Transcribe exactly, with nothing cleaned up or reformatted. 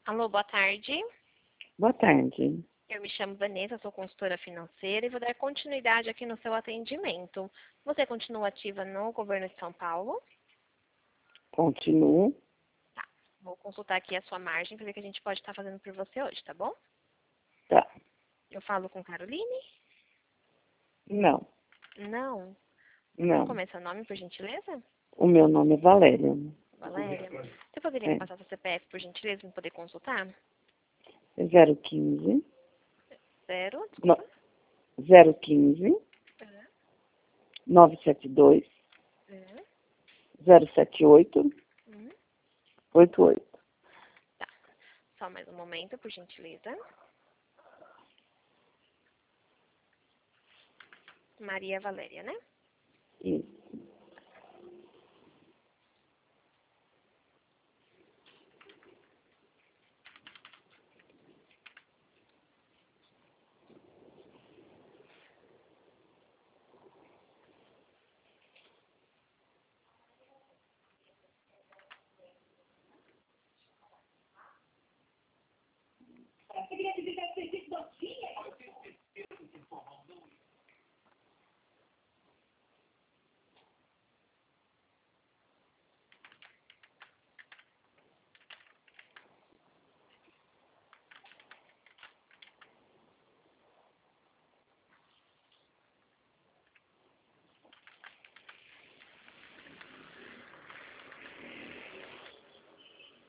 Alô, boa tarde. Boa tarde. Eu me chamo Vanessa, sou consultora financeira e vou dar continuidade aqui no seu atendimento. Você continua ativa no governo de São Paulo? Continuo. Tá. Vou consultar aqui a sua margem para ver o que a gente pode estar fazendo por você hoje, tá bom? Tá. Eu falo com Caroline? Não. Não. Não. Como é seu nome, por gentileza? O meu nome é Valéria. Valéria. Você poderia me É. passar seu C P F, por gentileza, para poder consultar? É zero quinze. Zero, No, desculpa. zero quinze. Uhum. nove sete dois. Uhum. zero sete oito. Uhum. oito oito. Tá. Só mais um momento, por gentileza. Maria Valéria, né? Isso.